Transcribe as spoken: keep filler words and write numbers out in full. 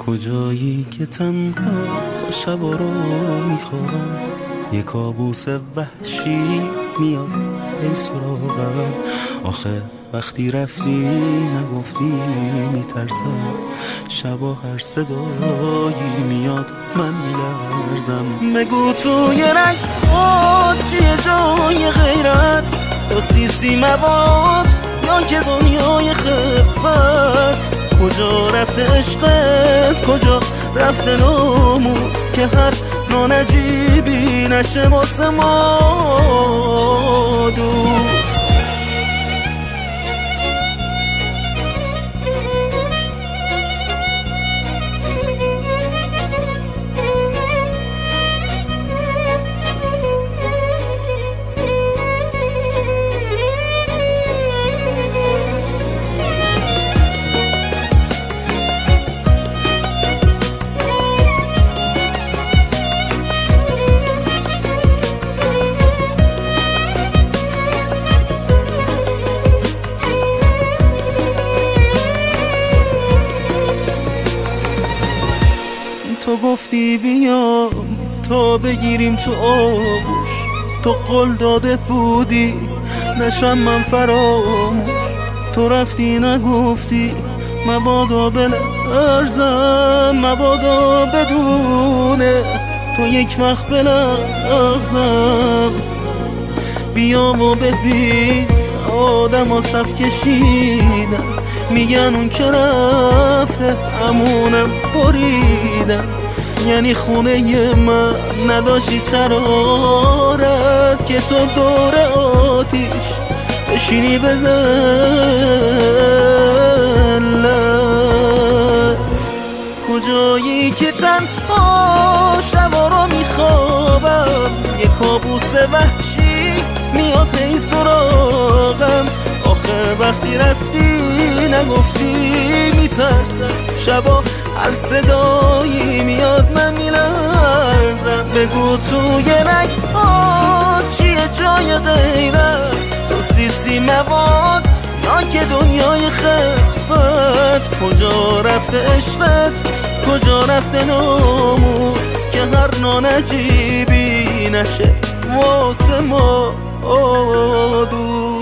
کجایی که تنها شبا رو میخوابم، یه کابوس وحشی میاد ای سراغم. آخه وقتی رفتی نگفتی میترسم، شبا هر صدایی میاد من میلرزم. بگو توی رگات چیه جای غیرت، یا سیسی مواد یا که دنیای خفت. کجا رفته عشقت، کجا رفته ناموس، که هر نانجیبی نشه واسه ما دوست. تو گفتی بیام تا بگیریم تو آغوش، تو قول داده بودی نشم من فراموش. تو رفتی نگفتی مبادا بلرزم، مبادا بدونه تو یک وقت بلغزم. بیا و ببین آدم ها صف کشیدن، میگن اون که رفته همونم بریدن. یعنی خونه من نداشتی چرارت، که تو دور آتیش بشینی به ذلت. کجایی که تنها شبا رو میخوابم، یه کابوس وحشی میاد هی سراغم. آخه وقتی رفتی نگفتی میترسم، شبا هر صدایی میاد من میلرزم. بگو توی رگات چیه جای غیرت، تو سیسی مواد یا که دنیای خفت. کجا رفته عشقت، کجا رفته ناموس، که هر نانجیبی نشه واسه ما دوست.